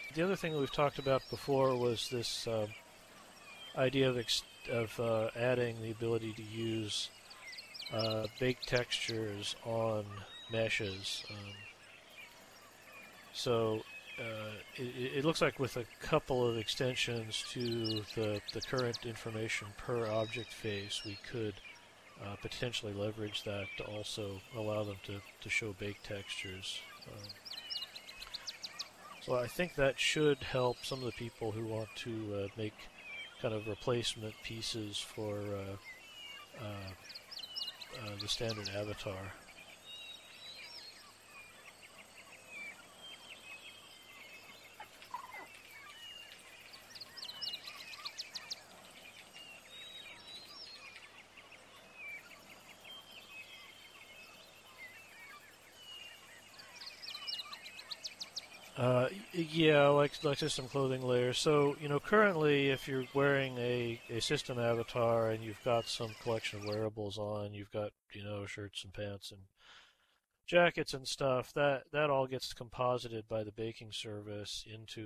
the other thing that we've talked about before was this idea of adding the ability to use baked textures on meshes. So it looks like with a couple of extensions to the current information per object face, we could potentially leverage that to also allow them to show baked textures. So I think that should help some of the people who want to make kind of replacement pieces for the standard avatar. Yeah, like system clothing layers. So currently, if you're wearing a system avatar and you've got some collection of wearables on, you've got shirts and pants and jackets and stuff. That all gets composited by the baking service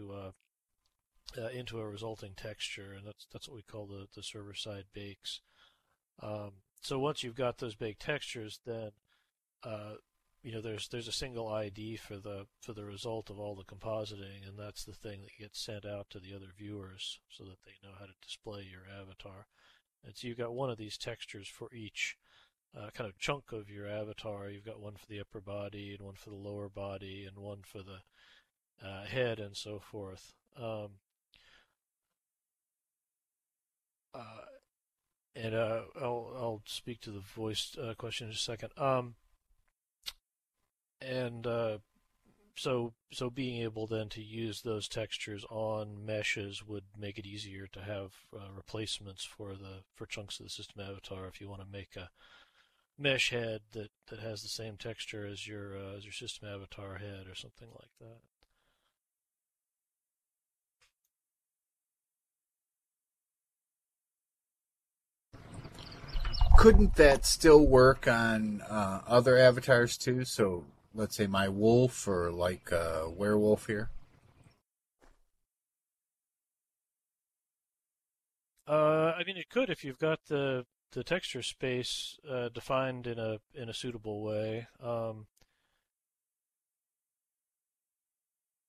into a resulting texture, and that's what we call the server side bakes. So once you've got those baked textures, then uh, there's a single ID for the result of all the compositing, and that's the thing that gets sent out to the other viewers so that they know how to display your avatar. And so you've got one of these textures for each kind of chunk of your avatar. You've got one for the upper body, and one for the lower body, and one for the head, and so forth. Uh, and I'll speak to the voice question in just a second. And so being able then to use those textures on meshes would make it easier to have replacements for chunks of the system avatar if you want to make a mesh head that has the same texture as your system avatar head or something like that. Couldn't that still work on other avatars too? So let's say my wolf or like a werewolf here. I mean, it could if you've got the texture space defined in a suitable way.